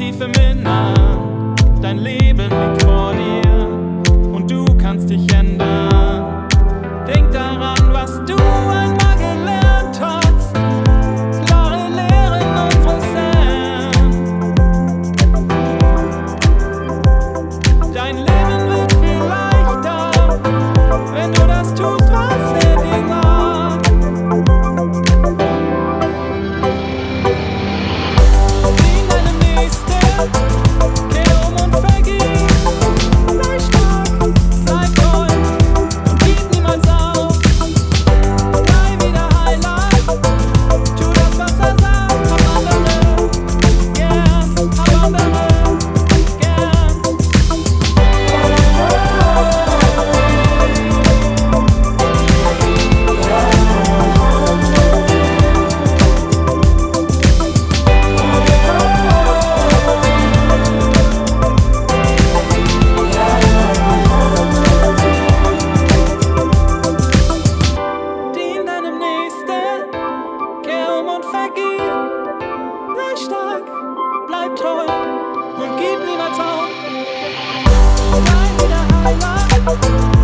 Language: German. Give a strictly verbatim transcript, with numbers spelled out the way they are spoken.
tief im Innern, dein Leben liegt vor dir und du kannst dich ändern. Denk daran, was du einmal gelernt hast, klare Lehren unseres Herrn. Dein Leben wird viel leichter, wenn du das tust, was er dir sagt. Dien deinem Nächsten, kehr um und vergib. Sei stark, bleib treu und gib niemals auf. Sei wieder Heiland, tu das, was er sagt. Hab andere gern, hab andere gern. Dien deinem Nächsten, kehr um und vergib. Sei stark, bleib treu und gib niemals auf. Sei wieder Heiland.